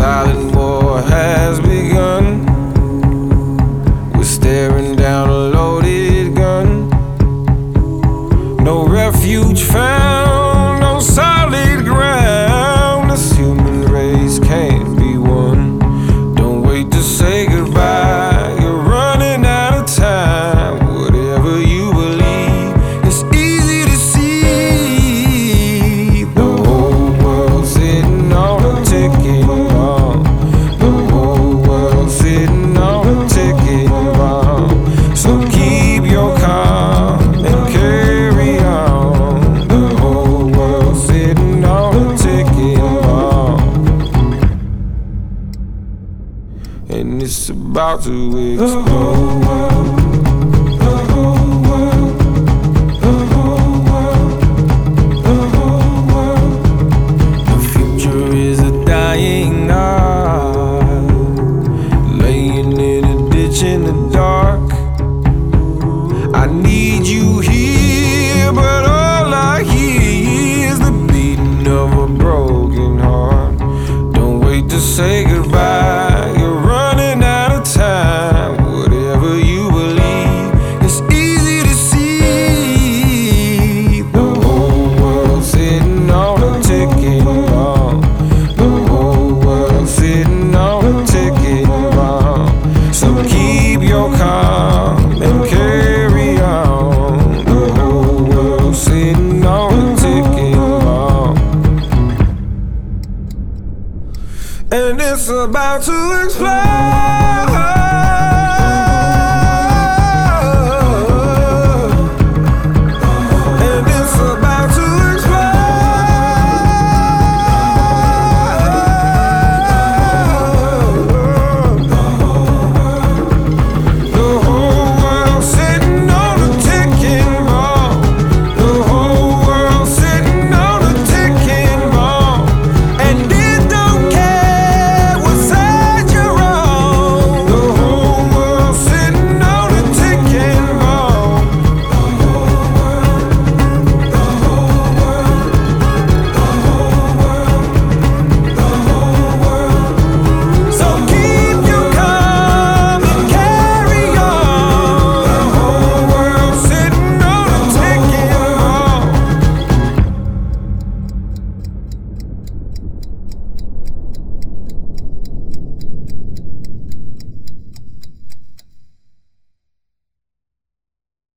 silent war has begun. We're staring down a loaded gun. No refuge found, no solid ground. This human race can't be won. Don't wait to say goodbye, you're running out of time. Whatever you believe, it's easy to see. The whole world's sitting on a ticking bomb. The whole world's sitting on a ticking bomb. So keep your calm and carry on. The whole world's sitting on a ticking bomb, and it's about to explode. The future is a dying art, laying in a ditch in the dark. I need you here, but all I hear is the beating of a broken heart. Don't wait to say goodbye, you're running out of time. Whatever you believe, it's easy to see. The whole world's sitting on a ticking bomb. The whole world's sitting on a ticking bomb. So keep your calm and carry on. The whole world's sitting on a ticking bomb, and it's about to explode.